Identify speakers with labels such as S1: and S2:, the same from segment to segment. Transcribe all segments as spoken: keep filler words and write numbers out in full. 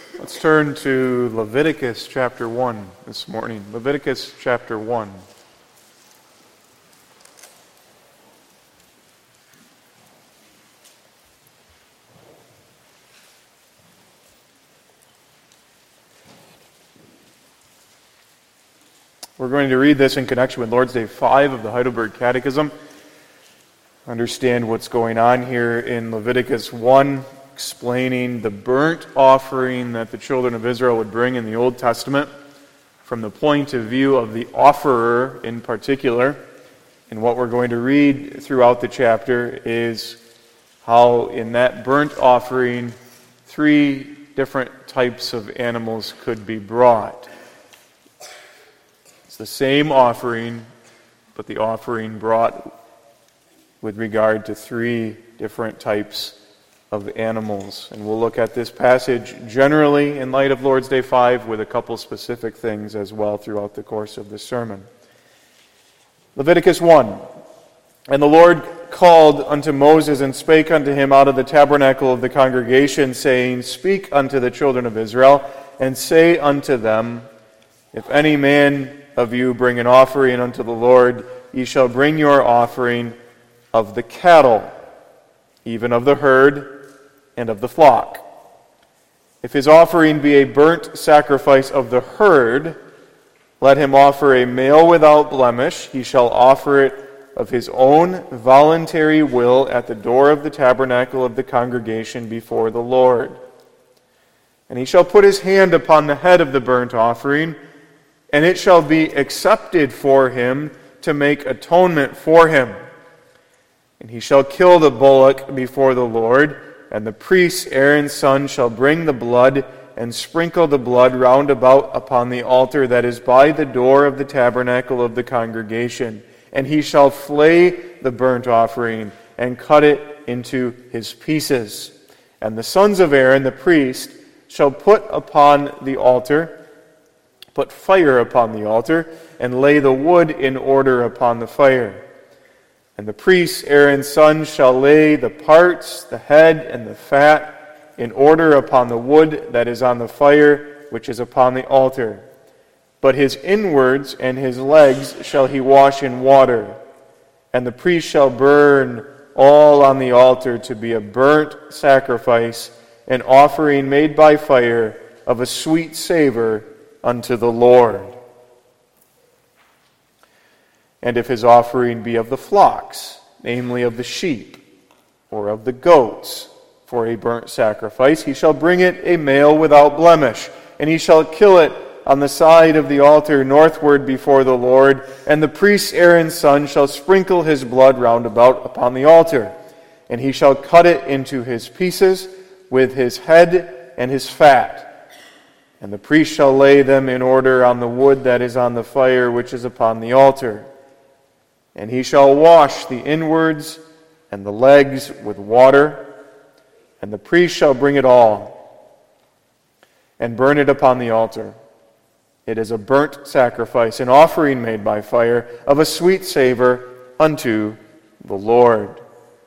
S1: Let's turn to Leviticus chapter one this morning. Leviticus chapter one. We're going to read this in connection with Lord's Day five of the Heidelberg Catechism. Understand what's going on here in Leviticus one, explaining the burnt offering that the children of Israel would bring in the Old Testament from the point of view of the offerer in particular. And what we're going to read throughout the chapter is how in that burnt offering three different types of animals could be brought. It's the same offering, but the offering brought with regard to three different types of animals. And we'll look at this passage generally in light of Lord's Day five with a couple specific things as well throughout the course of the sermon. Leviticus one. And the Lord called unto Moses and spake unto him out of the tabernacle of the congregation, saying, Speak unto the children of Israel, and say unto them, If any man of you bring an offering unto the Lord, ye shall bring your offering of the cattle, even of the herd, and of the flock. If his offering be a burnt sacrifice of the herd, let him offer a male without blemish. He shall offer it of his own voluntary will at the door of the tabernacle of the congregation before the Lord. And he shall put his hand upon the head of the burnt offering, and it shall be accepted for him to make atonement for him. And he shall kill the bullock before the Lord, and the priest Aaron's son shall bring the blood and sprinkle the blood round about upon the altar that is by the door of the tabernacle of the congregation. And he shall flay the burnt offering and cut it into his pieces. And the sons of Aaron, the priest, shall put upon the altar Put fire upon the altar, and lay the wood in order upon the fire. And the priest, Aaron's son, shall lay the parts, the head, and the fat in order upon the wood that is on the fire, which is upon the altar. But his inwards and his legs shall he wash in water. And the priest shall burn all on the altar to be a burnt sacrifice, an offering made by fire of a sweet savor unto the Lord. And if his offering be of the flocks, namely of the sheep, or of the goats, for a burnt sacrifice, he shall bring it a male without blemish, and he shall kill it on the side of the altar northward before the Lord, and the priest Aaron's son shall sprinkle his blood round about upon the altar, and he shall cut it into his pieces with his head and his fat. And the priest shall lay them in order on the wood that is on the fire which is upon the altar. And he shall wash the inwards and the legs with water, and the priest shall bring it all, and burn it upon the altar. It is a burnt sacrifice, an offering made by fire, of a sweet savor unto the Lord.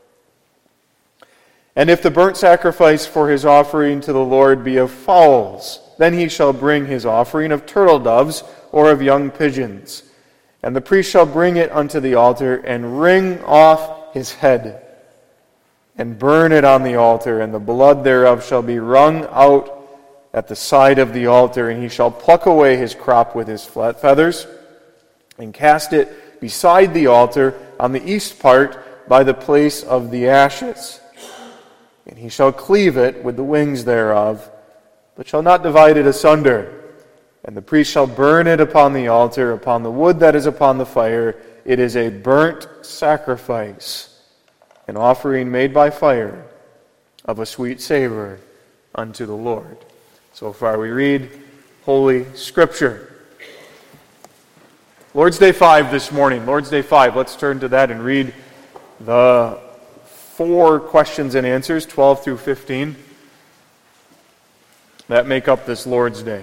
S1: And if the burnt sacrifice for his offering to the Lord be of fowls, then he shall bring his offering of turtle doves or of young pigeons. And the priest shall bring it unto the altar, and wring off his head, and burn it on the altar, and the blood thereof shall be wrung out at the side of the altar, and he shall pluck away his crop with his feathers, and cast it beside the altar on the east part by the place of the ashes. And he shall cleave it with the wings thereof, but shall not divide it asunder. And the priest shall burn it upon the altar, upon the wood that is upon the fire. It is a burnt sacrifice, an offering made by fire of a sweet savor unto the Lord. So far we read Holy Scripture. Lord's Day five this morning. Lord's Day five. Let's turn to that and read the four questions and answers, twelve through fifteen. That make up this Lord's Day.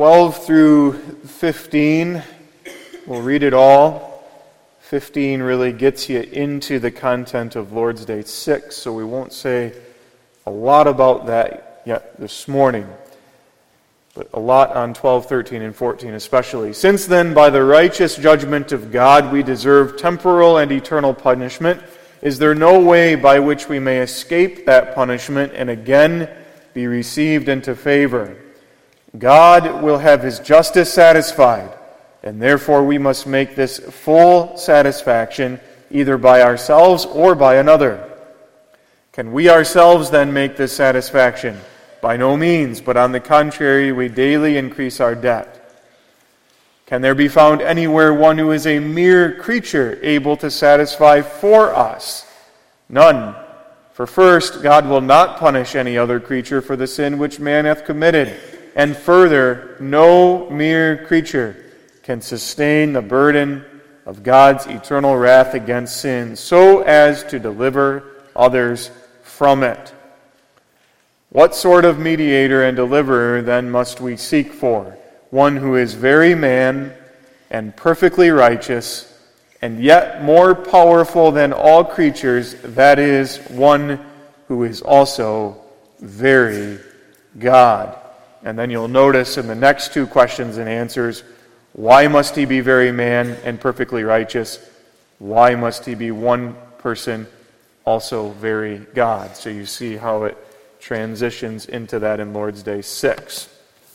S1: twelve through fifteen, we'll read it all. fifteen really gets you into the content of Lord's Day six, so we won't say a lot about that yet this morning. But a lot on twelve, thirteen, and fourteen especially. Since then, by the righteous judgment of God, we deserve temporal and eternal punishment, is there no way by which we may escape that punishment and again be received into favor? God will have His justice satisfied, and therefore we must make this full satisfaction either by ourselves or by another. Can we ourselves then make this satisfaction? By no means, but on the contrary, we daily increase our debt. Can there be found anywhere one who is a mere creature able to satisfy for us? None. For first, God will not punish any other creature for the sin which man hath committed. And further, no mere creature can sustain the burden of God's eternal wrath against sin, so as to deliver others from it. What sort of mediator and deliverer then must we seek for? One who is very man and perfectly righteous, and yet more powerful than all creatures, that is, one who is also very God. And then you'll notice in the next two questions and answers, why must he be very man and perfectly righteous? Why must he be one person, also very God? So you see how it transitions into that in Lord's Day six.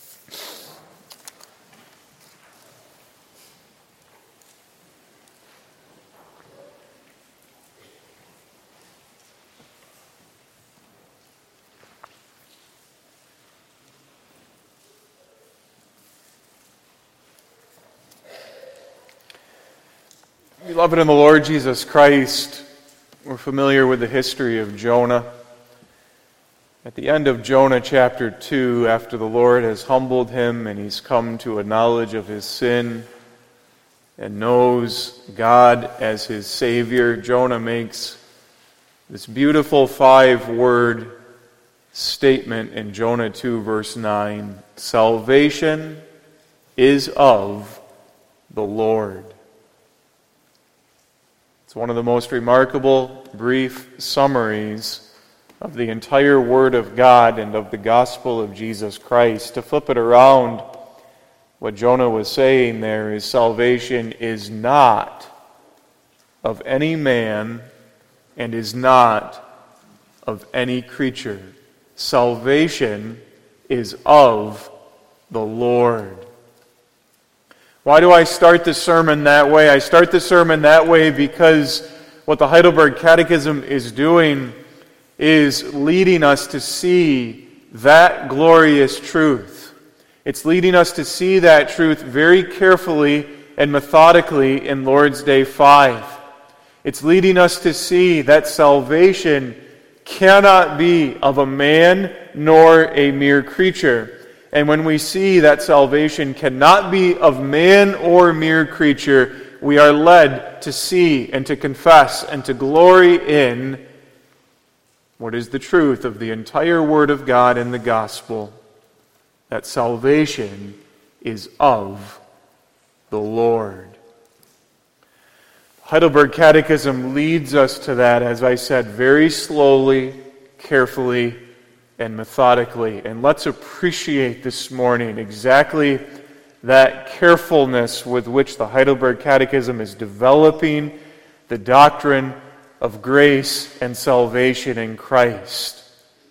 S1: Beloved in the Lord Jesus Christ, we're familiar with the history of Jonah. At the end of Jonah chapter two, after the Lord has humbled him and he's come to a knowledge of his sin and knows God as his Savior, Jonah makes this beautiful five-word statement in Jonah two, verse nine. Salvation is of the Lord. It's one of the most remarkable, brief summaries of the entire Word of God and of the gospel of Jesus Christ. To flip it around, what Jonah was saying there is salvation is not of any man and is not of any creature. Salvation is of the Lord. Why do I start the sermon that way? I start the sermon that way because what the Heidelberg Catechism is doing is leading us to see that glorious truth. It's leading us to see that truth very carefully and methodically in Lord's Day five. It's leading us to see that salvation cannot be of a man nor a mere creature. And when we see that salvation cannot be of man or mere creature, we are led to see and to confess and to glory in what is the truth of the entire Word of God in the gospel, that salvation is of the Lord. Heidelberg Catechism leads us to that, as I said, very slowly, carefully, and methodically. And let's appreciate this morning exactly that carefulness with which the Heidelberg Catechism is developing the doctrine of grace and salvation in Christ.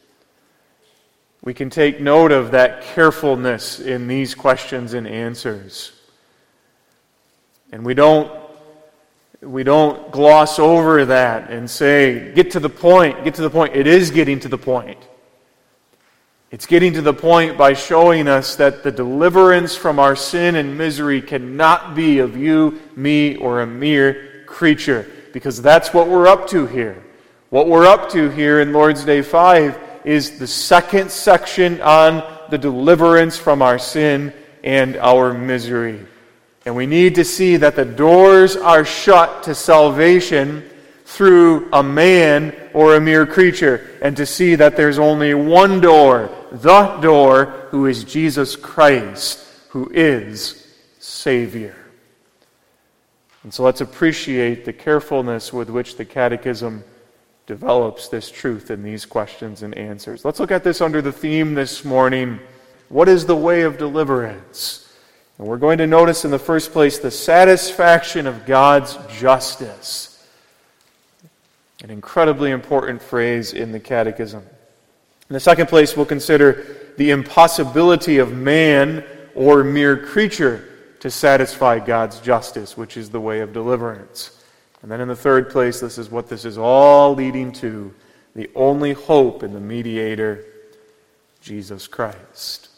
S1: We can take note of that carefulness in these questions and answers. And we don't we don't gloss over that and say, get to the point, get to the point. It is getting to the point. It's getting to the point by showing us that the deliverance from our sin and misery cannot be of you, me, or a mere creature. Because that's what we're up to here. What we're up to here in Lord's Day five is the second section on the deliverance from our sin and our misery. And we need to see that the doors are shut to salvation through a man or a mere creature, and to see that there's only one door, the door, who is Jesus Christ, who is Savior. And so let's appreciate the carefulness with which the Catechism develops this truth in these questions and answers. Let's look at this under the theme this morning, what is the way of deliverance? And we're going to notice in the first place the satisfaction of God's justice. An incredibly important phrase in the Catechism. In the second place, we'll consider the impossibility of man or mere creature to satisfy God's justice, which is the way of deliverance. And then in the third place, this is what this is all leading to, the only hope in the mediator, Jesus Christ.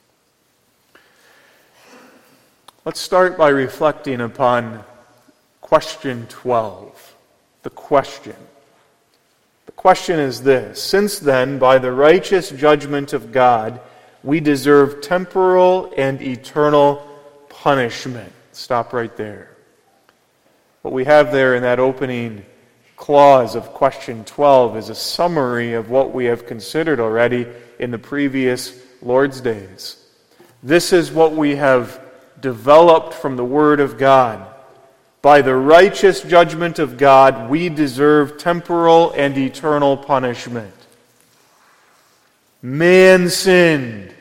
S1: Let's start by reflecting upon question twelve, the question. The question is this: since then, by the righteous judgment of God, we deserve temporal and eternal punishment. Stop right there. What we have there in that opening clause of question twelve is a summary of what we have considered already in the previous Lord's days. This is what we have developed from the Word of God. By the righteous judgment of God, we deserve temporal and eternal punishment. Man sinned.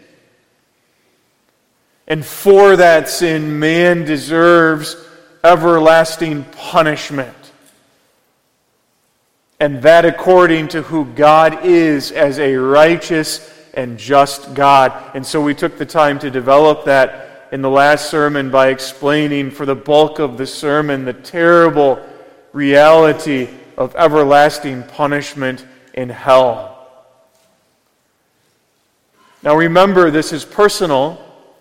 S1: And for that sin, man deserves everlasting punishment. And that according to who God is as a righteous and just God. And so we took the time to develop that in the last sermon by explaining for the bulk of the sermon the terrible reality of everlasting punishment in hell. Now remember, this is personal.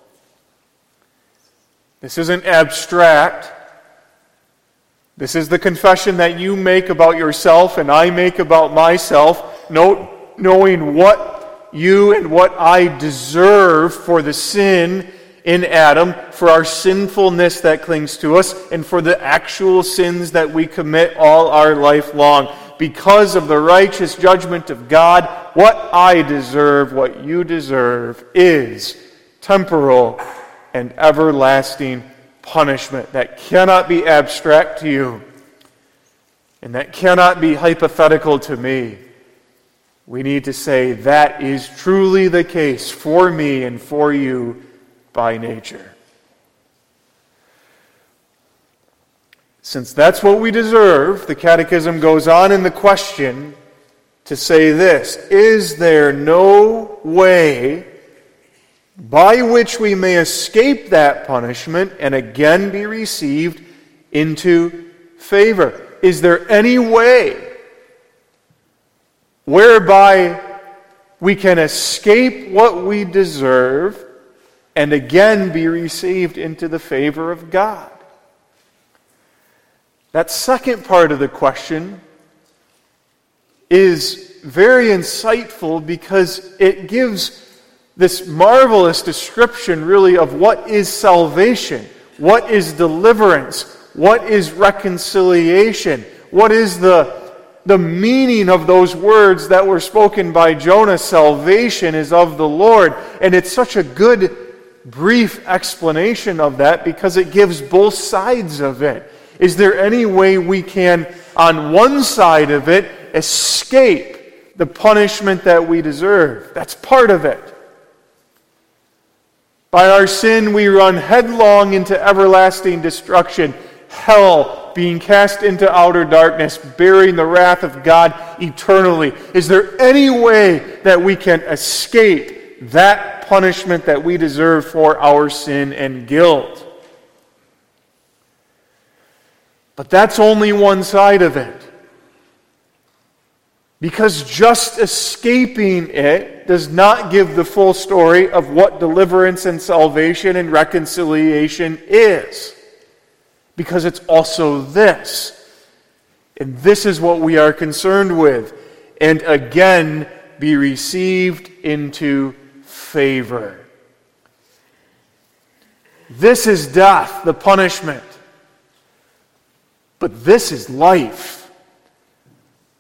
S1: This isn't abstract. This is the confession that you make about yourself and I make about myself, knowing what you and what I deserve for the sin in Adam, for our sinfulness that clings to us, and for the actual sins that we commit all our life long. Because of the righteous judgment of God, what I deserve, what you deserve, is temporal and everlasting punishment that cannot be abstract to you and that cannot be hypothetical to me. We need to say that is truly the case for me and for you by nature. Since that's what we deserve, the Catechism goes on in the question to say this: is there no way by which we may escape that punishment and again be received into favor? Is there any way whereby we can escape what we deserve and again be received into the favor of God? That second part of the question is very insightful because it gives this marvelous description, really, of what is salvation, what is deliverance, what is reconciliation, what is the, the meaning of those words that were spoken by Jonah. Salvation is of the Lord. And it's such a good, brief explanation of that because it gives both sides of it. Is there any way we can, on one side of it, escape the punishment that we deserve? That's part of it. By our sin, we run headlong into everlasting destruction, hell, being cast into outer darkness, bearing the wrath of God eternally. Is there any way that we can escape that punishment that we deserve for our sin and guilt? But that's only one side of it. Because just escaping it does not give the full story of what deliverance and salvation and reconciliation is. Because it's also this. And this is what we are concerned with. And again, be received into favor. This is death, the punishment. But this is life.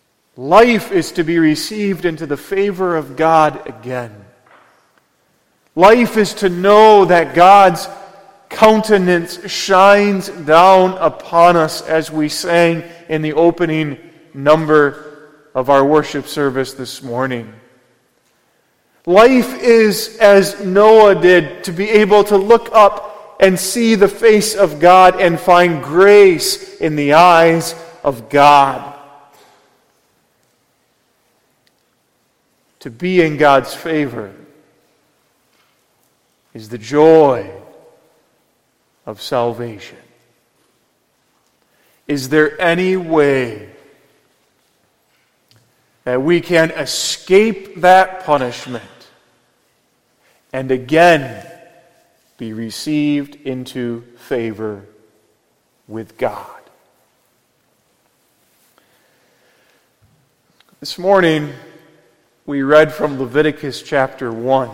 S1: Life is to be received into the favor of God again. Life is to know that God's countenance shines down upon us, as we sang in the opening number of our worship service this morning. Life is, as Noah did, to be able to look up and see the face of God and find grace in the eyes of God. To be in God's favor is the joy of salvation. Is there any way that we can escape that punishment and again be received into favor with God? This morning, we read from Leviticus chapter one.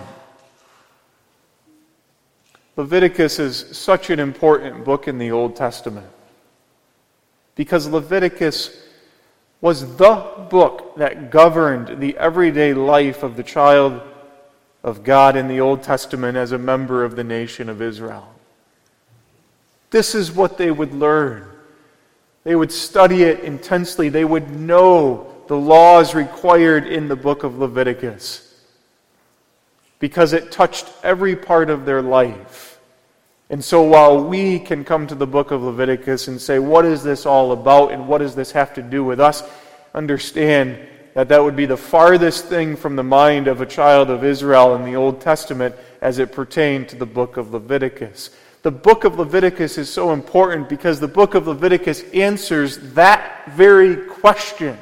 S1: Leviticus is such an important book in the Old Testament because Leviticus was the book that governed the everyday life of the child of God in the Old Testament as a member of the nation of Israel. This is what they would learn. They would study it intensely. They would know the laws required in the book of Leviticus because it touched every part of their life. And so while we can come to the book of Leviticus and say, what is this all about and what does this have to do with us? Understand that that would be the farthest thing from the mind of a child of Israel in the Old Testament as it pertained to the book of Leviticus. The book of Leviticus is so important because the book of Leviticus answers that very question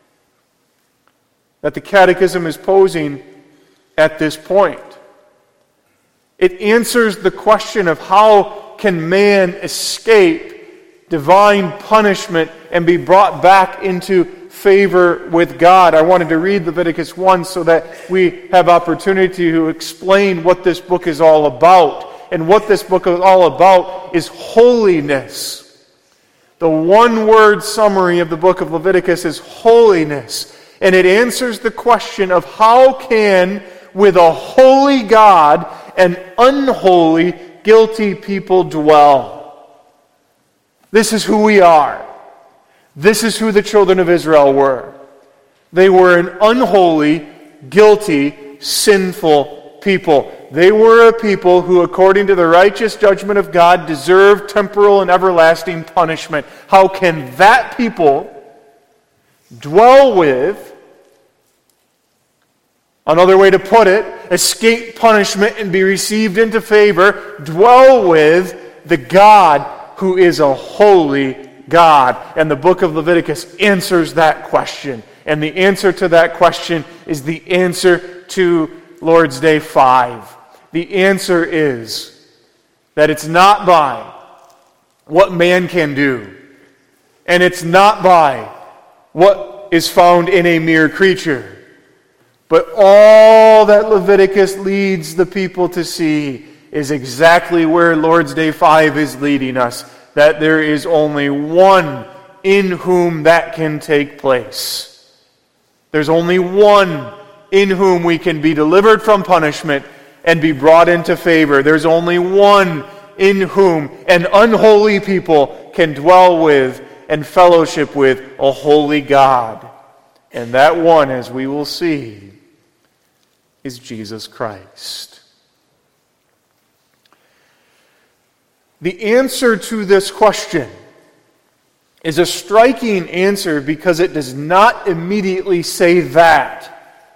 S1: that the Catechism is posing at this point. It answers the question of how can man escape divine punishment and be brought back into favor with God. I wanted to read Leviticus one so that we have opportunity to explain what this book is all about. And what this book is all about is holiness. The one-word summary of the book of Leviticus is holiness. And it answers the question of how can, with a holy God, an unholy, guilty people dwell. This is who we are. This is who the children of Israel were. They were an unholy, guilty, sinful people. They were a people who, according to the righteous judgment of God, deserved temporal and everlasting punishment. How can that people dwell with, another way to put it, escape punishment and be received into favor, dwell with the God who is a holy God? And the book of Leviticus answers that question. And the answer to that question is the answer to Lord's Day five. The answer is that it's not by what man can do, and it's not by what is found in a mere creature, but all that Leviticus leads the people to see is exactly where Lord's Day five is leading us, that there is only one in whom that can take place. There's only one in whom we can be delivered from punishment and be brought into favor. There's only one in whom an unholy people can dwell with and fellowship with a holy God. And that one, as we will see, is Jesus Christ. The answer to this question is a striking answer because it does not immediately say that.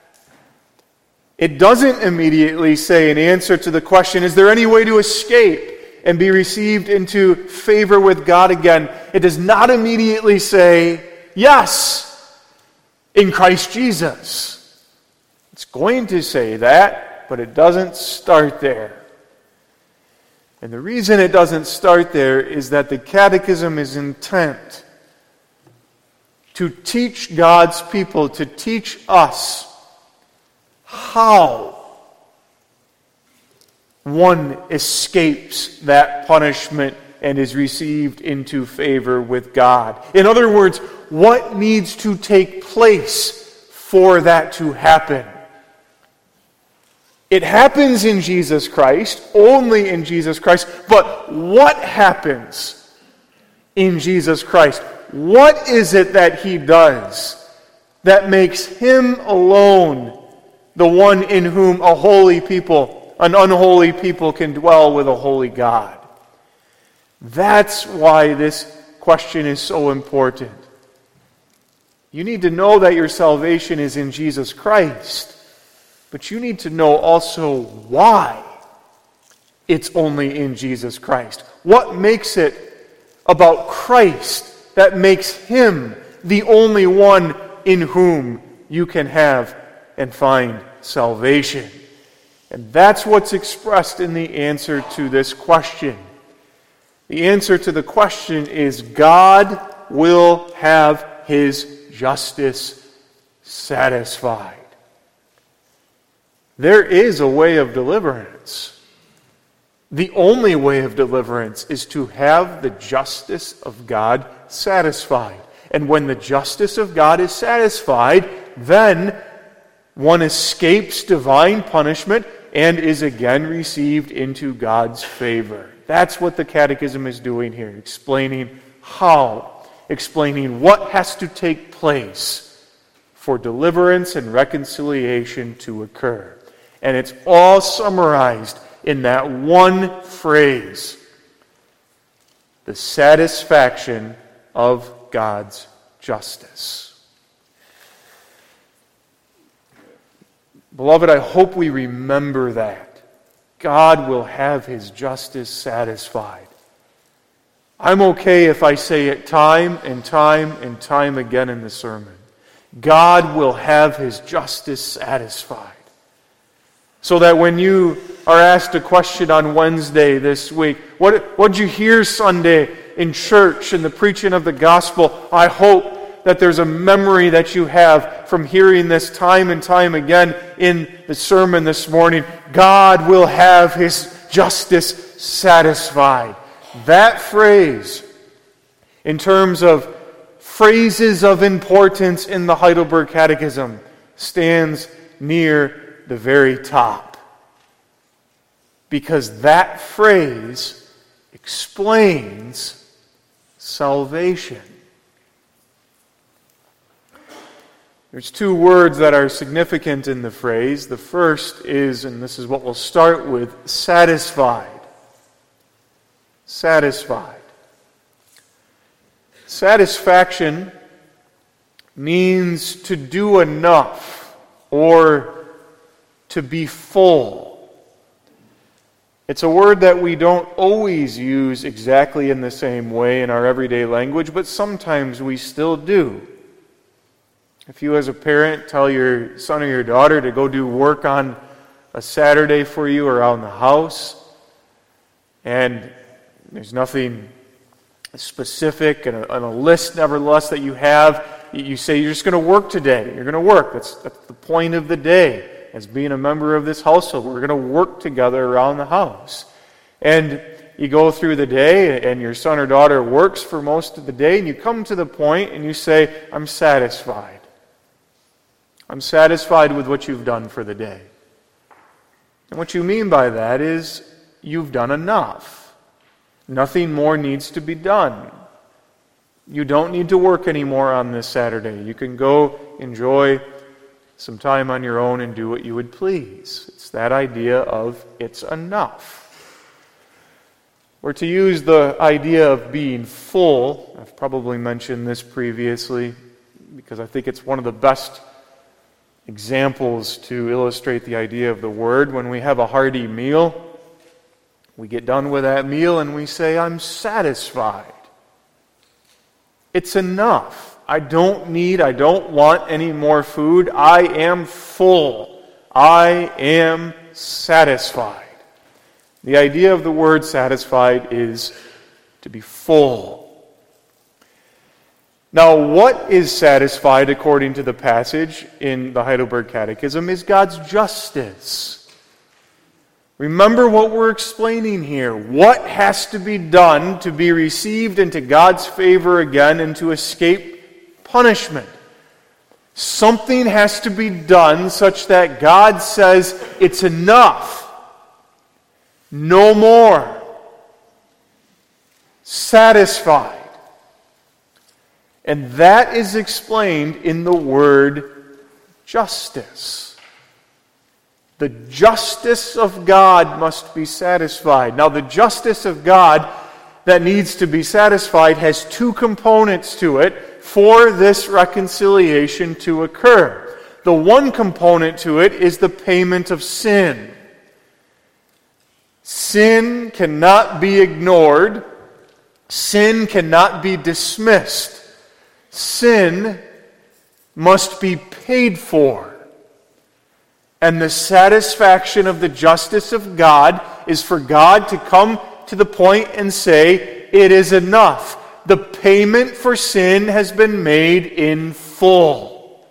S1: It doesn't immediately say an answer to the question, is there any way to escape and be received into favor with God again? It does not immediately say, yes, in Christ Jesus. It's going to say that, but it doesn't start there. And the reason it doesn't start there is that the Catechism is intent to teach God's people, to teach us how one escapes that punishment and is received into favor with God. In other words, what needs to take place for that to happen? It happens in Jesus Christ, only in Jesus Christ. But what happens in Jesus Christ? What is it that he does that makes him alone the one in whom a holy people, an unholy people can dwell with a holy God? That's why this question is so important. You need to know that your salvation is in Jesus Christ, but you need to know also why it's only in Jesus Christ. What makes it about Christ that makes him the only one in whom you can have and find salvation? And that's what's expressed in the answer to this question. The answer to the question is God will have his justice satisfied. There is a way of deliverance. The only way of deliverance is to have the justice of God satisfied. And when the justice of God is satisfied, then one escapes divine punishment and is again received into God's favor. That's what the Catechism is doing here, explaining how, explaining what has to take place for deliverance and reconciliation to occur. And it's all summarized in that one phrase: the satisfaction of God's justice. Beloved, I hope we remember that. God will have his justice satisfied. I'm okay if I say it time and time and time again in the sermon. God will have his justice satisfied. So that when you are asked a question on Wednesday this week, what what did you hear Sunday in church in the preaching of the gospel? I hope that there's a memory that you have from hearing this time and time again in the sermon this morning. God will have his justice satisfied. That phrase, in terms of phrases of importance in the Heidelberg Catechism, stands near the very top. Because that phrase explains salvation. There's two words that are significant in the phrase. The first is, and this is what we'll start with, satisfied. Satisfied. Satisfaction means to do enough or to be full. It's a word that we don't always use exactly in the same way in our everyday language, but sometimes we still do. If you as a parent tell your son or your daughter to go do work on a Saturday for you around the house, and there's nothing specific and a, and a list nevertheless that you have, you say you're just going to work today. You're going to work. That's, that's the point of the day. As being a member of this household, we're going to work together around the house. And you go through the day, and your son or daughter works for most of the day, and you come to the point and you say, I'm satisfied. I'm satisfied with what you've done for the day. And what you mean by that is you've done enough. Nothing more needs to be done. You don't need to work anymore on this Saturday. You can go enjoy some time on your own and do what you would please. It's that idea of it's enough. Or to use the idea of being full, I've probably mentioned this previously because I think it's one of the best examples to illustrate the idea of the word. When we have a hearty meal, we get done with that meal and we say, I'm satisfied. It's enough. I don't need, I don't want any more food. I am full. I am satisfied. The idea of the word satisfied is to be full. Now, what is satisfied according to the passage in the Heidelberg Catechism is God's justice. Remember what we're explaining here. What has to be done to be received into God's favor again and to escape punishment? Something has to be done such that God says it's enough. No more. Satisfied. And that is explained in the word justice. The justice of God must be satisfied. Now, the justice of God that needs to be satisfied has two components to it for this reconciliation to occur. The one component to it is the payment of sin. Sin cannot be ignored. Sin cannot be dismissed. Sin must be paid for. And the satisfaction of the justice of God is for God to come to the point and say, it is enough. The payment for sin has been made in full.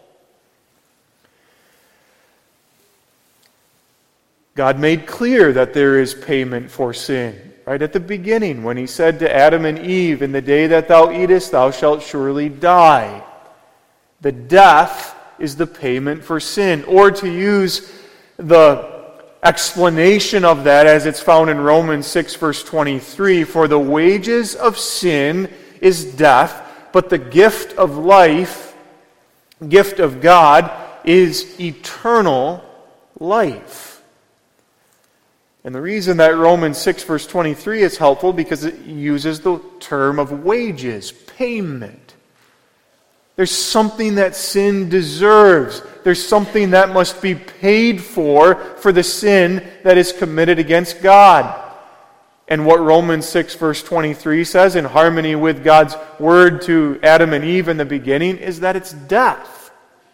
S1: God made clear that there is payment for sin. Right at the beginning, when he said to Adam and Eve, in the day that thou eatest, thou shalt surely die. The death is the payment for sin. Or to use the explanation of that as it's found in Romans six, verse twenty-three, for the wages of sin is death, but the gift of life, gift of God, is eternal life. And the reason that Romans six, verse twenty-three is helpful because it uses the term of wages, payment. There's something that sin deserves. There's something that must be paid for for the sin that is committed against God. And what Romans six, verse twenty-three says, in harmony with God's word to Adam and Eve in the beginning, is that it's death.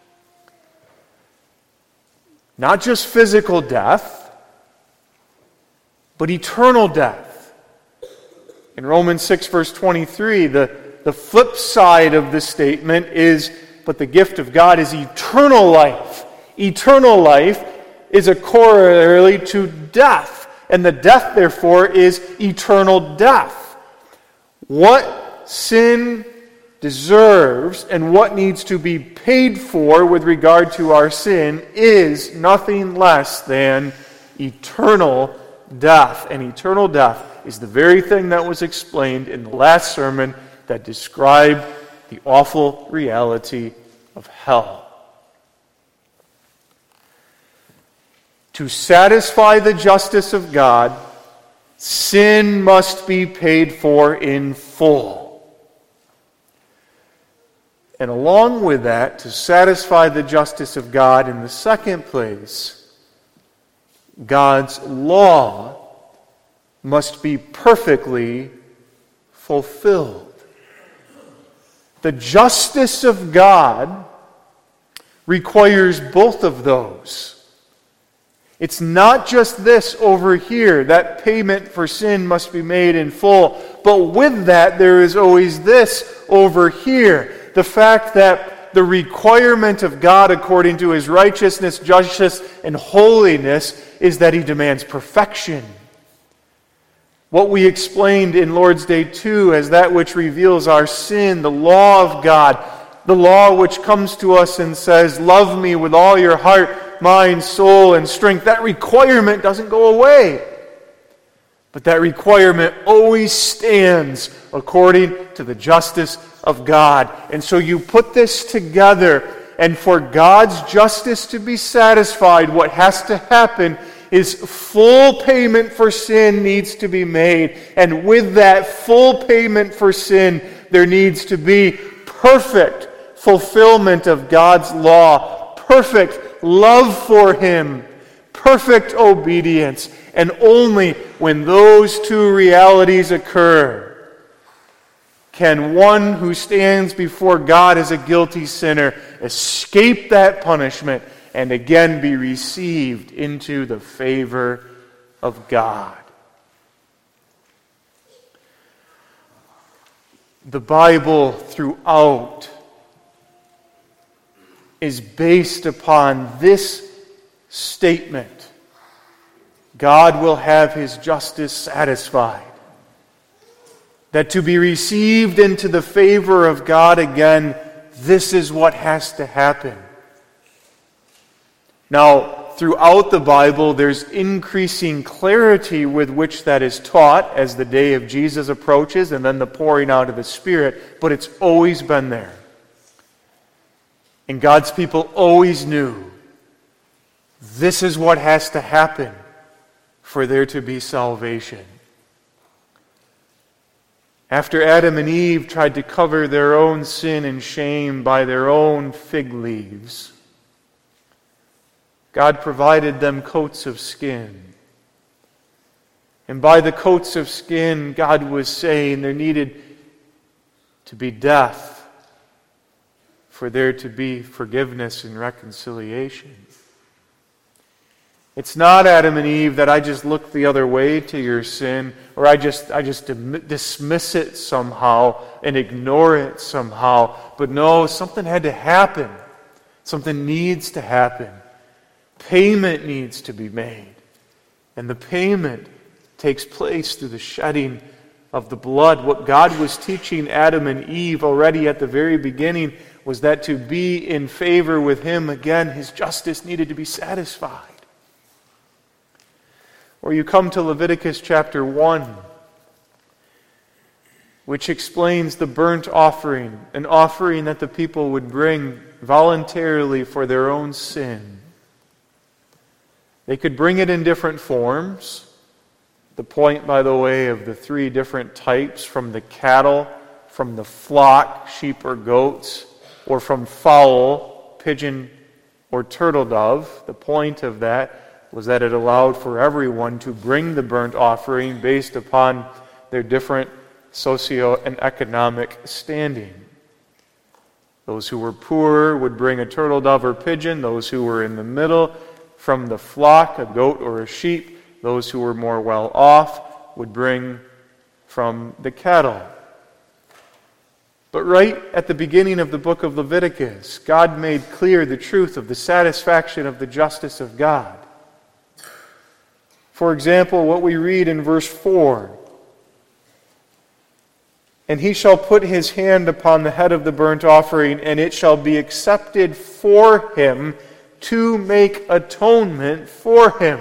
S1: Not just physical death, but eternal death. In Romans six, verse twenty-three, the, the flip side of the statement is, but the gift of God is eternal life. Eternal life is a corollary to death, and the death, therefore, is eternal death. What sin deserves and what needs to be paid for with regard to our sin is nothing less than eternal death. And eternal death is the very thing that was explained in the last sermon that described the awful reality of hell. To satisfy the justice of God, sin must be paid for in full. And along with that, to satisfy the justice of God in the second place, God's law must be perfectly fulfilled. The justice of God requires both of those. It's not just this over here, that payment for sin must be made in full, but with that there is always this over here, the fact that the requirement of God according to His righteousness, justice, and holiness is that He demands perfection. What we explained in Lord's Day two as that which reveals our sin, the law of God, the law which comes to us and says, love me with all your heart, mind, soul, and strength. That requirement doesn't go away. But that requirement always stands according to the justice of God. And so you put this together, and for God's justice to be satisfied, what has to happen is full payment for sin needs to be made. And with that full payment for sin, there needs to be perfect fulfillment of God's law, perfect love for Him, perfect obedience. And only when those two realities occur can one who stands before God as a guilty sinner escape that punishment and again be received into the favor of God. The Bible throughout is based upon this statement: God will have His justice satisfied. That to be received into the favor of God again, this is what has to happen. Now, throughout the Bible, there's increasing clarity with which that is taught as the day of Jesus approaches and then the pouring out of the Spirit, but it's always been there. And God's people always knew this is what has to happen for there to be salvation. After Adam and Eve tried to cover their own sin and shame by their own fig leaves, God provided them coats of skin. And by the coats of skin, God was saying there needed to be death for there to be forgiveness and reconciliation. It's not, Adam and Eve, that I just look the other way to your sin, or I just I just dismiss it somehow and ignore it somehow. But no, something had to happen. Something needs to happen. Payment needs to be made. And the payment takes place through the shedding of the blood. What God was teaching Adam and Eve already at the very beginning was that to be in favor with Him again, His justice needed to be satisfied. Or you come to Leviticus chapter one, which explains the burnt offering, an offering that the people would bring voluntarily for their own sin. They could bring it in different forms. The point, by the way, of the three different types, from the cattle, from the flock, sheep or goats, or from fowl, pigeon or turtle dove. The point of that was that it allowed for everyone to bring the burnt offering based upon their different socio and economic standing. Those who were poor would bring a turtle dove or pigeon. Those who were in the middle, from the flock, a goat or a sheep. Those who were more well off would bring from the cattle. But right at the beginning of the book of Leviticus, God made clear the truth of the satisfaction of the justice of God. For example, what we read in verse four, "And he shall put his hand upon the head of the burnt offering, and it shall be accepted for him to make atonement for him."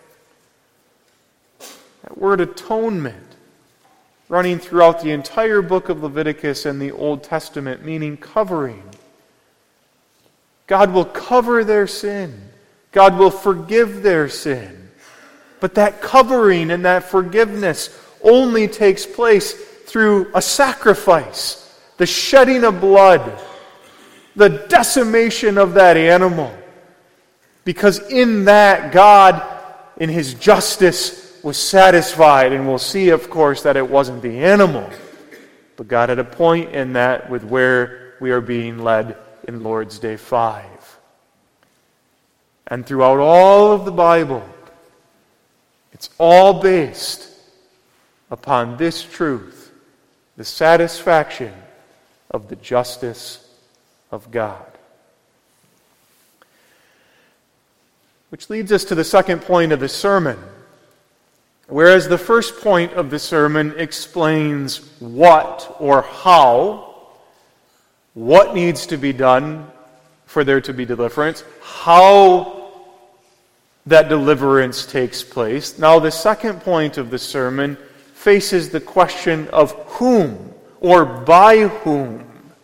S1: That word atonement, running throughout the entire book of Leviticus and the Old Testament, meaning covering. God will cover their sin. God will forgive their sin. But that covering and that forgiveness only takes place through a sacrifice, the shedding of blood, the decimation of that animal. Because in that, God, in His justice, was satisfied. And we'll see, of course, that it wasn't the animal. But God had a point in that with where we are being led in Lord's Day five. And throughout all of the Bible, it's all based upon this truth, the satisfaction of the justice of God. Which leads us to the second point of the sermon. Whereas the first point of the sermon explains what or how, what needs to be done for there to be deliverance, how that deliverance takes place. Now, the second point of the sermon faces the question of whom or by whom.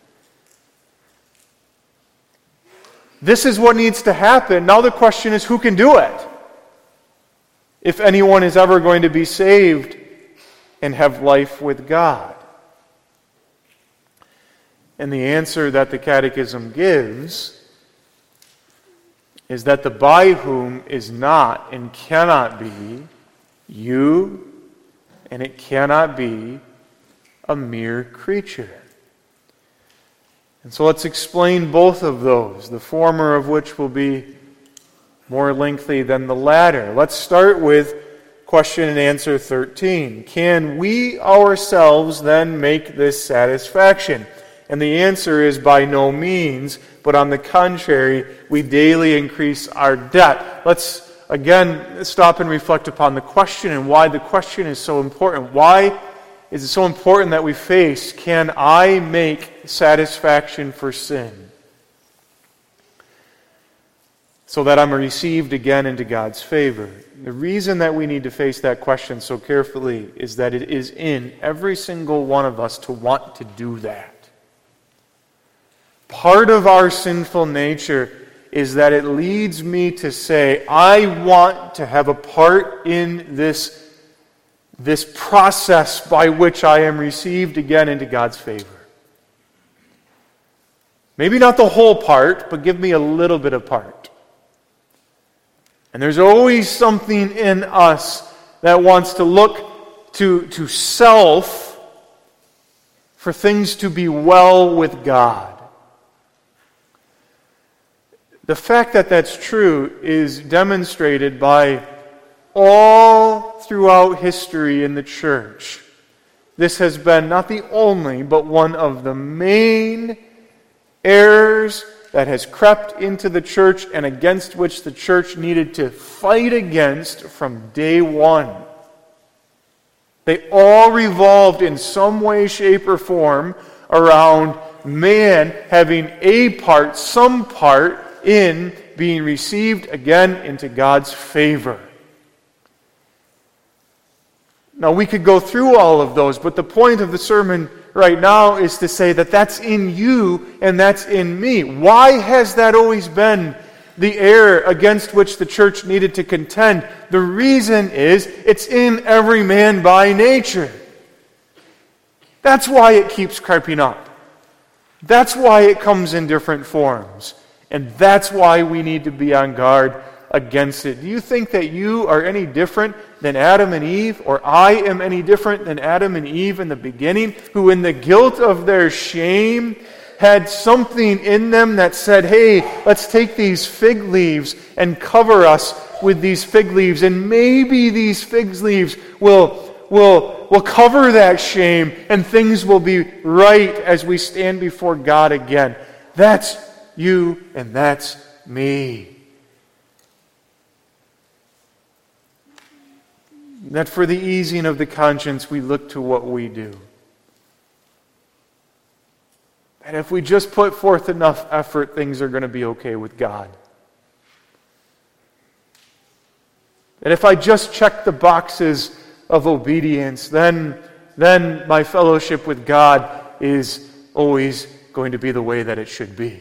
S1: This is what needs to happen. Now the question is, who can do it? If anyone is ever going to be saved and have life with God. And the answer that the Catechism gives is that the by whom is not and cannot be you, and it cannot be a mere creature. And so let's explain both of those, the former of which will be more lengthy than the latter. Let's start with question and answer thirteen. Can we ourselves then make this satisfaction? And the answer is by no means, but on the contrary, we daily increase our debt. Let's again stop and reflect upon the question and why the question is so important. Why is it so important that we face, can I make satisfaction for sin so that I'm received again into God's favor? The reason that we need to face that question so carefully is that it is in every single one of us to want to do that. Part of our sinful nature is that it leads me to say, I want to have a part in this, this process by which I am received again into God's favor. Maybe not the whole part, but give me a little bit of part. And there's always something in us that wants to look to, to self for things to be well with God. The fact that that's true is demonstrated by all throughout history in the church. This has been not the only, but one of the main errors that has crept into the church and against which the church needed to fight against from day one. They all revolved in some way, shape, or form around man having a part, some part, in being received again into God's favor. Now, we could go through all of those, but the point of the sermon right now is to say that that's in you and that's in me. Why has that always been the error against which the church needed to contend? The reason is it's in every man by nature. That's why it keeps creeping up. That's why it comes in different forms. And that's why we need to be on guard against it. Do you think that you are any different than Adam and Eve, or I am any different than Adam and Eve in the beginning, who in the guilt of their shame had something in them that said, hey, let's take these fig leaves and cover us with these fig leaves, and maybe these fig leaves will, will, will cover that shame, and things will be right as we stand before God again. That's you, and that's me. That for the easing of the conscience, we look to what we do. That if we just put forth enough effort, things are going to be okay with God. That if I just check the boxes of obedience, then, then my fellowship with God is always going to be the way that it should be.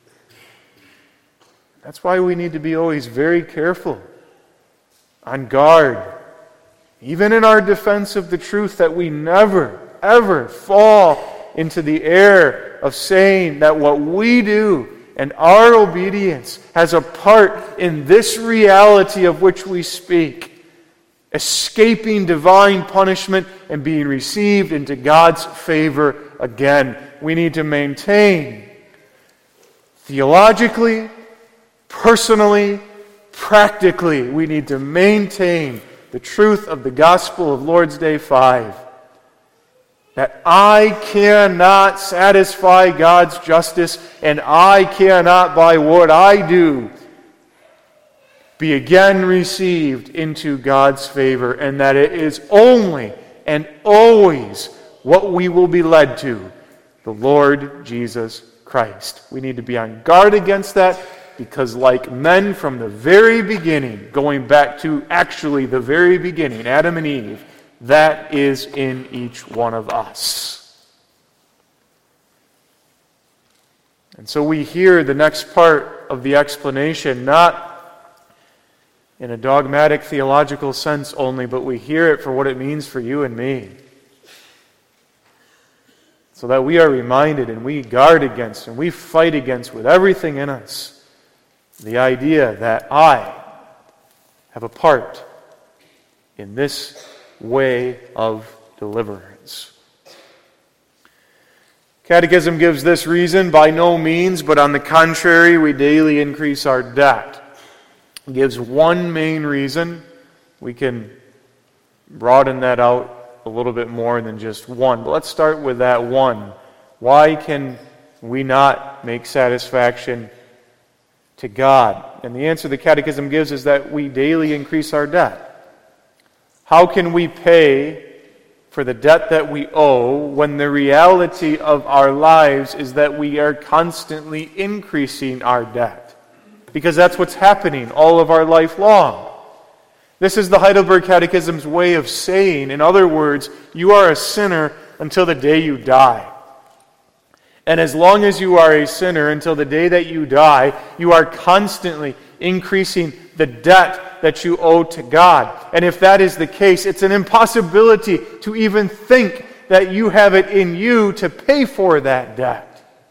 S1: That's why we need to be always very careful, on guard, even in our defense of the truth, that we never, ever fall into the error of saying that what we do and our obedience has a part in this reality of which we speak, escaping divine punishment and being received into God's favor again. We need to maintain theologically, personally, practically, we need to maintain the truth of the gospel of Lord's Day five. That I cannot satisfy God's justice, and I cannot, by what I do, be again received into God's favor, and that it is only and always what we will be led to, the Lord Jesus Christ. We need to be on guard against that, because like men from the very beginning, going back to actually the very beginning, Adam and Eve, that is in each one of us. And so we hear the next part of the explanation, not in a dogmatic theological sense only, but we hear it for what it means for you and me. So that we are reminded and we guard against and we fight against with everything in us the idea that I have a part in this way of deliverance. Catechism gives this reason: by no means, but on the contrary, we daily increase our debt. It gives one main reason. We can broaden that out a little bit more than just one. But let's start with that one. Why can we not make satisfaction to God? And the answer the Catechism gives is that we daily increase our debt. How can we pay for the debt that we owe, when the reality of our lives is that we are constantly increasing our debt. Because that's what's happening all of our life long. This is the Heidelberg Catechism's way of saying, in other words, you are a sinner until the day you die. And as long as you are a sinner until the day that you die, you are constantly increasing the debt that you owe to God. And if that is the case, it's an impossibility to even think that you have it in you to pay for that debt.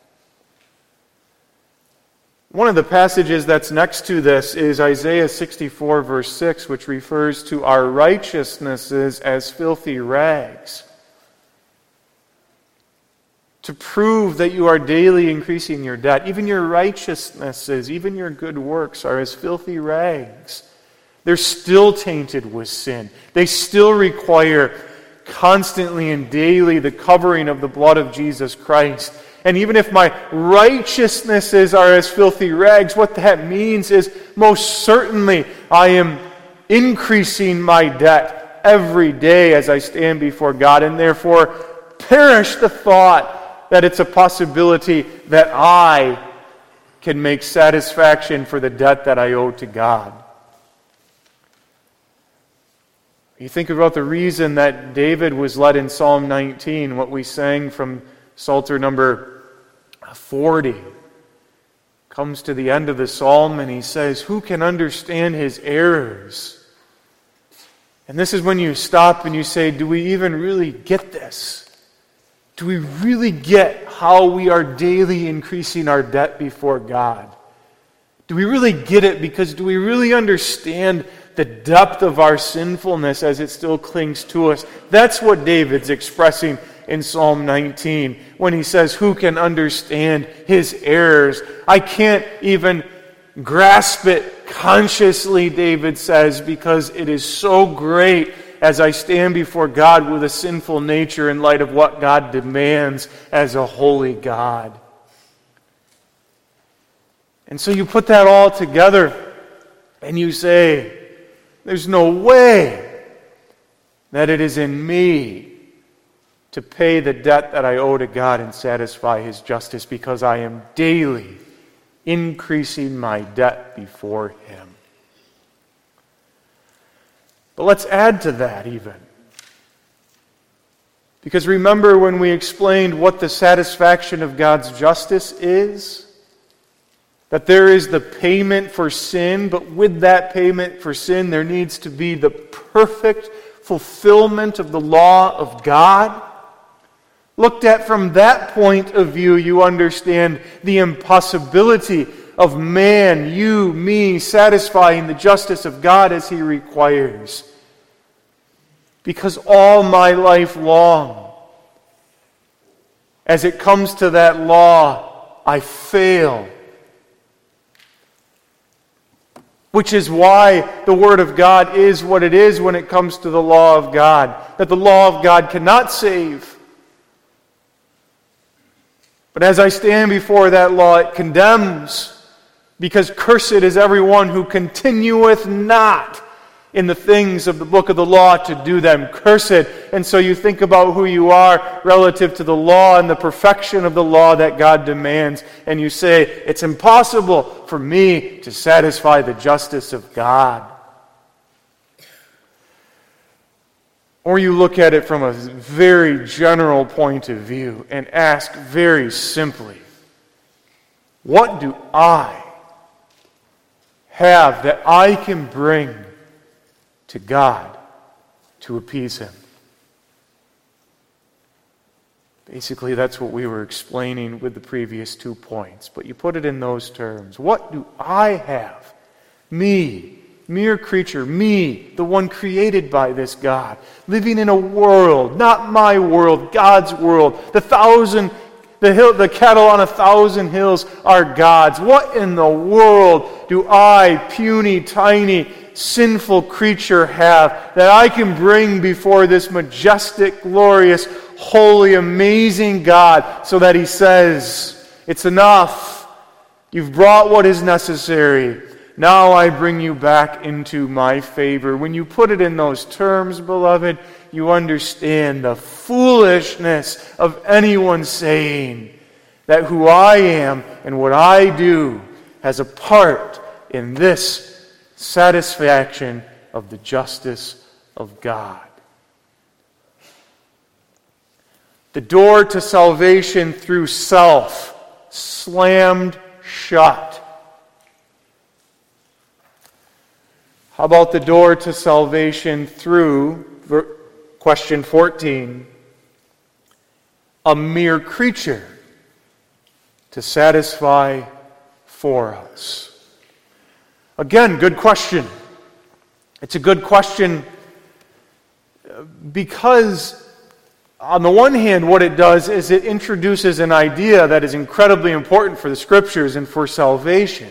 S1: One of the passages that's next to this is Isaiah sixty-four, verse six, which refers to our righteousnesses as filthy rags. To prove that you are daily increasing your debt, even your righteousnesses, even your good works are as filthy rags. They're still tainted with sin. They still require constantly and daily the covering of the blood of Jesus Christ. And even if my righteousnesses are as filthy rags, what that means is most certainly I am increasing my debt every day as I stand before God, and therefore perish the thought that it's a possibility that I can make satisfaction for the debt that I owe to God. You think about the reason that David was led in Psalm nineteen, what we sang from Psalter number forty. Comes to the end of the psalm and he says, who can understand his errors? And this is when you stop and you say, do we even really get this? Do we really get how we are daily increasing our debt before God? Do we really get it? Because do we really understand the depth of our sinfulness as it still clings to us? That's what David's expressing in Psalm nineteen when he says, who can understand his errors? I can't even grasp it consciously, David says, because it is so great as I stand before God with a sinful nature in light of what God demands as a holy God. And so you put that all together and you say, there's no way that it is in me to pay the debt that I owe to God and satisfy His justice, because I am daily increasing my debt before Him. But let's add to that even. Because remember when we explained what the satisfaction of God's justice is? That there is the payment for sin, but with that payment for sin there needs to be the perfect fulfillment of the law of God. Looked at from that point of view, you understand the impossibility of man, you, me, satisfying the justice of God as He requires. Because all my life long, as it comes to that law, I fail. Which is why the Word of God is what it is when it comes to the law of God. That the law of God cannot save. But as I stand before that law, it condemns. Because cursed is everyone who continueth not in the things of the book of the law to do them. Cursed. And so you think about who you are relative to the law and the perfection of the law that God demands. And you say, it's impossible for me to satisfy the justice of God. Or you look at it from a very general point of view and ask very simply, what do I have that I can bring to God to appease Him? Basically, that's what we were explaining with the previous two points. But you put it in those terms. What do I have? Me, mere creature, me, the one created by this God, living in a world, not my world, God's world. The thousand, the hill, the cattle on a thousand hills are God's. What in the world do I, puny, tiny, sinful creature, have that I can bring before this majestic, glorious, holy, amazing God so that He says, it's enough. You've brought what is necessary. Now I bring you back into my favor. When you put it in those terms, beloved, you understand the foolishness of anyone saying that who I am and what I do has a part in this satisfaction of the justice of God. The door to salvation through self slammed shut. How about the door to salvation through, question fourteen, a mere creature to satisfy for us? Again, good question. It's a good question because on the one hand, what it does is it introduces an idea that is incredibly important for the Scriptures and for salvation.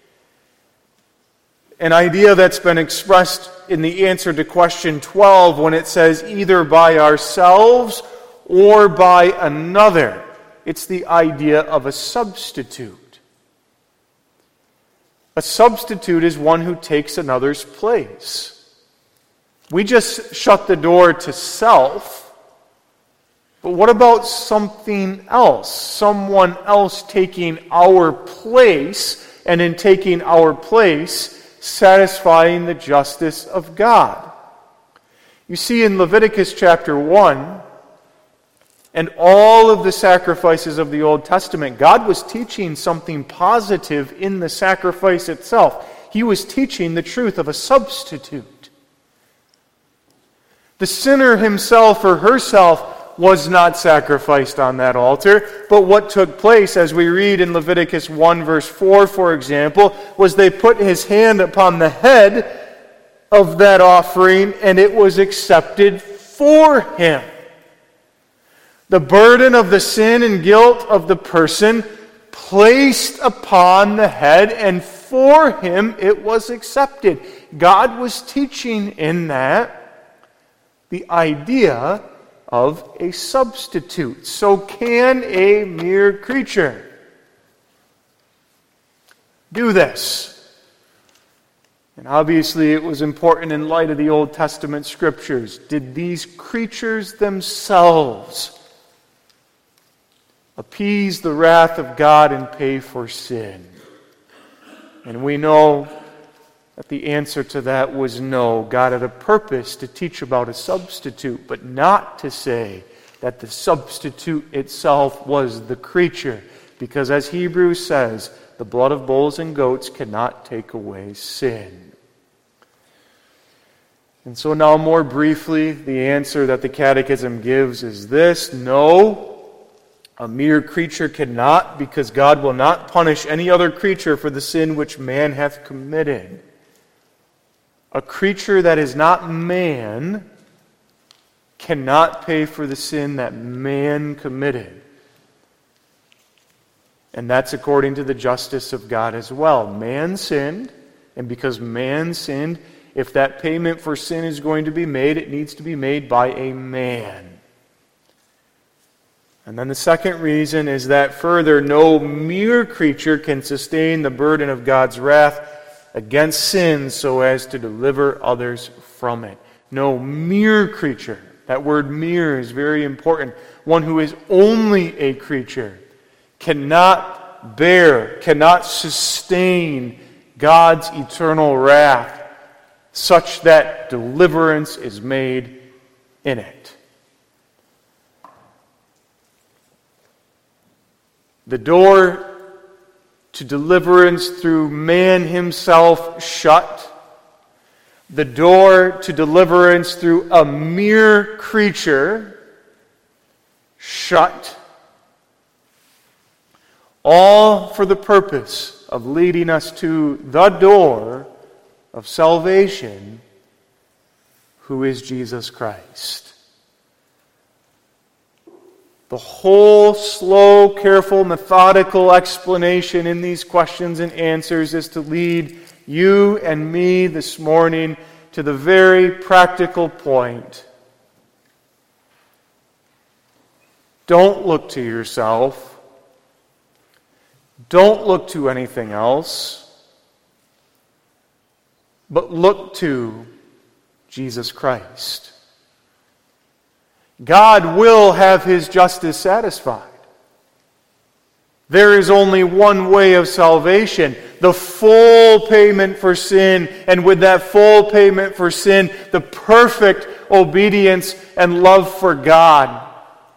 S1: An idea that's been expressed in the answer to question twelve when it says either by ourselves or by another. It's the idea of a substitute. A substitute is one who takes another's place. We just shut the door to self. But what about something else? Someone else taking our place, and in taking our place, satisfying the justice of God. You see in Leviticus chapter one, and all of the sacrifices of the Old Testament, God was teaching something positive in the sacrifice itself. He was teaching the truth of a substitute. The sinner himself or herself was not sacrificed on that altar, but what took place, as we read in Leviticus one verse four, for example, was they put his hand upon the head of that offering, and it was accepted for him. The burden of the sin and guilt of the person placed upon the head, and for him it was accepted. God was teaching in that the idea of a substitute. So can a mere creature do this? And obviously it was important in light of the Old Testament Scriptures. Did these creatures themselves appease the wrath of God and pay for sin? And we know that the answer to that was no. God had a purpose to teach about a substitute, but not to say that the substitute itself was the creature. Because as Hebrews says, the blood of bulls and goats cannot take away sin. And so now more briefly, the answer that the Catechism gives is this: no, a mere creature cannot, because God will not punish any other creature for the sin which man hath committed. A creature that is not man cannot pay for the sin that man committed. And that's according to the justice of God as well. Man sinned, and because man sinned, if that payment for sin is going to be made, it needs to be made by a man. And then the second reason is that further, no mere creature can sustain the burden of God's wrath against sin so as to deliver others from it. No mere creature. That word mere is very important. One who is only a creature cannot bear, cannot sustain God's eternal wrath such that deliverance is made in it. The door to deliverance through man himself shut. The door to deliverance through a mere creature shut. All for the purpose of leading us to the door of salvation, who is Jesus Christ. The whole slow, careful, methodical explanation in these questions and answers is to lead you and me this morning to the very practical point. Don't look to yourself. Don't look to anything else. But look to Jesus Christ. God will have His justice satisfied. There is only one way of salvation, the full payment for sin, and with that full payment for sin, the perfect obedience and love for God.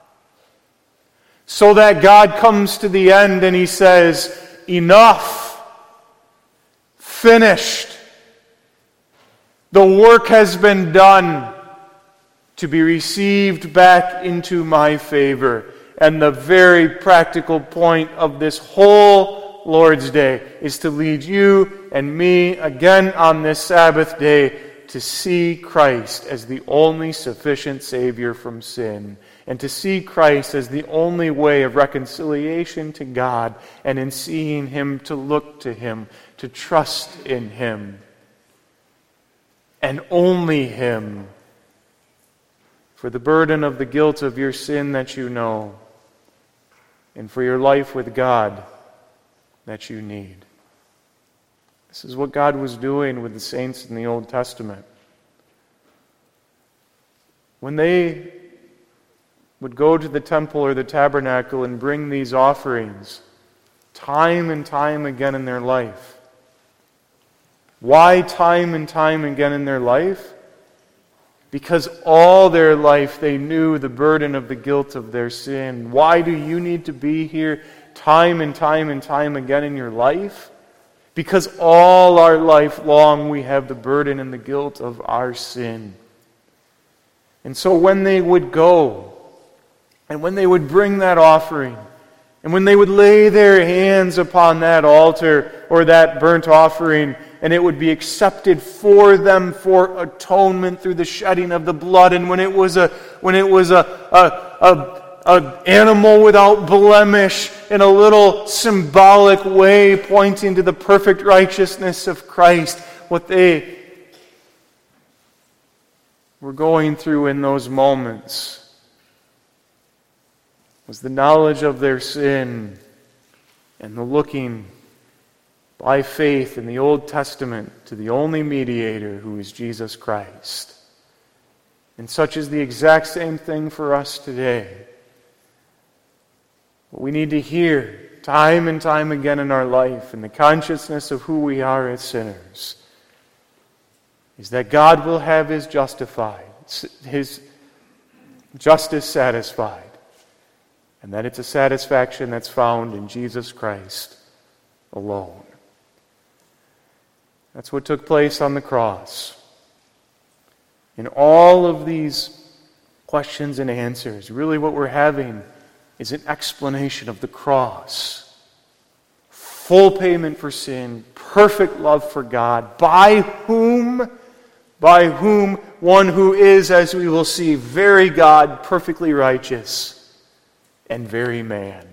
S1: So that God comes to the end and He says, enough, finished. The work has been done to be received back into my favor. And the very practical point of this whole Lord's Day is to lead you and me again on this Sabbath day to see Christ as the only sufficient Savior from sin, and to see Christ as the only way of reconciliation to God, and in seeing Him to look to Him, to trust in Him, and only Him, for the burden of the guilt of your sin that you know, and for your life with God that you need. This is what God was doing with the saints in the Old Testament. When they would go to the temple or the tabernacle and bring these offerings time and time again in their life. Why time and time again in their life? Because all their life they knew the burden of the guilt of their sin. Why do you need to be here time and time and time again in your life? Because all our life long we have the burden and the guilt of our sin. And so when they would go, and when they would bring that offering, and when they would lay their hands upon that altar or that burnt offering, and it would be accepted for them for atonement through the shedding of the blood, and when it was a when it was a a, a, a animal without blemish in a little symbolic way pointing to the perfect righteousness of Christ, what they were going through in those moments was the knowledge of their sin and the looking by faith in the Old Testament to the only mediator, who is Jesus Christ. And such is the exact same thing for us today. What we need to hear time and time again in our life, in the consciousness of who we are as sinners, is that God will have His justified, His justice satisfied, and that it's a satisfaction that's found in Jesus Christ alone. That's what took place on the cross. In all of these questions and answers, really what we're having is an explanation of the cross. Full payment for sin, perfect love for God, by whom, by whom one who is, as we will see, very God, perfectly righteous, and very man.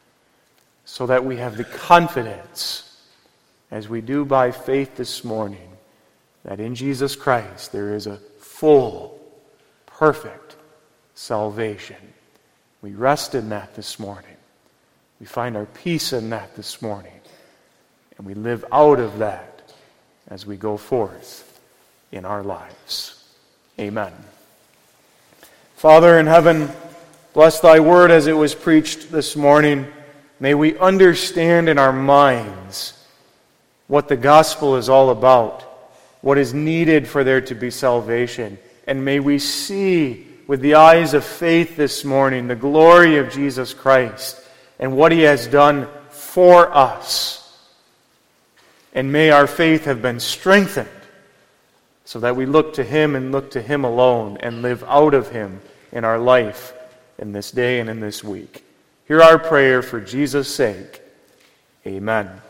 S1: So that we have the confidence, as we do by faith this morning, that in Jesus Christ there is a full, perfect salvation. We rest in that this morning. We find our peace in that this morning. And we live out of that as we go forth in our lives. Amen. Father in heaven, bless Thy word as it was preached this morning. May we understand in our minds what the gospel is all about, what is needed for there to be salvation. And may we see with the eyes of faith this morning the glory of Jesus Christ and what He has done for us. And may our faith have been strengthened so that we look to Him and look to Him alone and live out of Him in our life in this day and in this week. Hear our prayer for Jesus' sake. Amen.